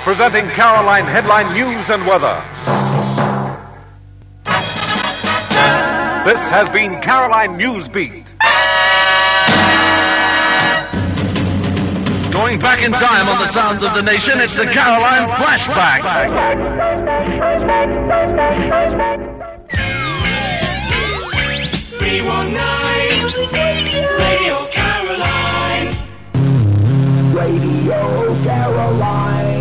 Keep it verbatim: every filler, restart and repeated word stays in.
presenting Caroline Headline News and Weather. This has been Caroline Newsbeat. Going back in time on the sounds of the nation, it's the Caroline Flashback. three one nine Music Radio. Radio Caroline. Radio Caroline.